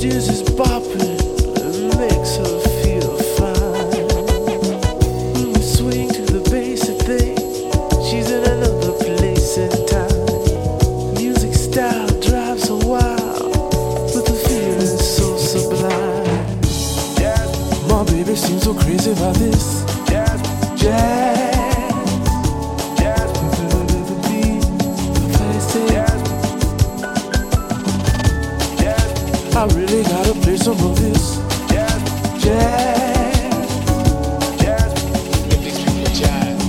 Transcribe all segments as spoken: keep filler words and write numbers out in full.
Dizzy's bopping, it makes her feel fine. When we swing to the bass and think she's in another place and time. Music style drives her wild with a feeling so sublime. Jazz. My baby seems so crazy about this. Jazz. Jazz. Jazz. The beat, the place jazz. Jazz. I really gotta play some of this. Jazz. Jazz. Jazz. Let these people jive.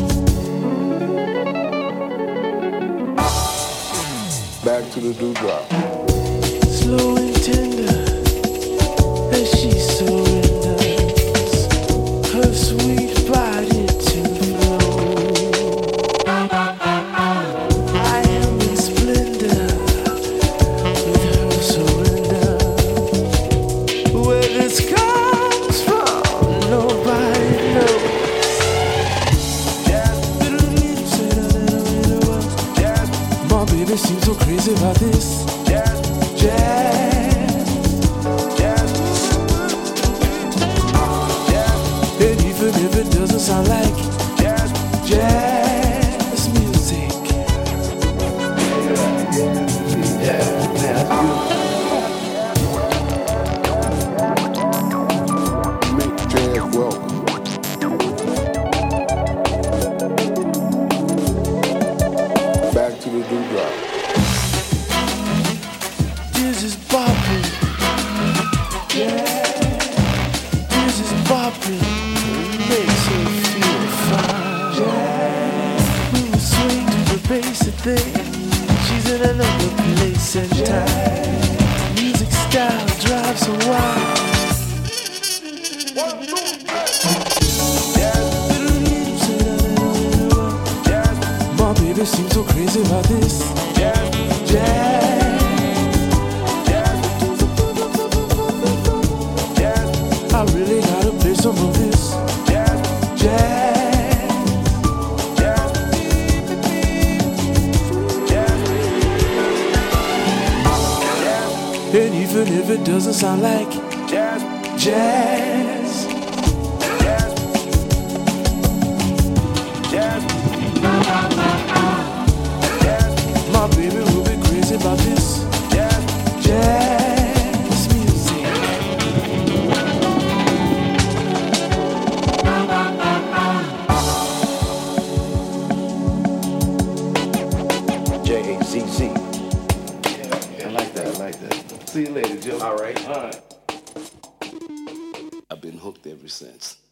Back to the dewdrop. Slow and tender as she surrenders her sweet body to flow. I am in splendor with her surrender. Where this comes from, nobody knows. My baby seems so crazy about this. Jazz, jazz, jazz, jazz. And even if it doesn't sound like jazz, jazz music. Yeah, that's good. Make jazz welcome. Back to the dewdrop. Dizzy's bopping, yeah. Dizzy's bopping, makes her feel fine. Yeah. When we swing to the bass and think she's in another place and time. Music style drives her wild. My baby seems so crazy about this. Jazz, jazz, jazz. I really gotta play some of this. Jazz, jazz, jazz, jazz. And even if it doesn't sound like jazz, jazz, jazz, jazz. My baby will be crazy about this jazz, jazz music. J A Z Z. Yeah, yeah, I like that, I like that. See you later, Joe. All right. All right. I've been hooked ever since.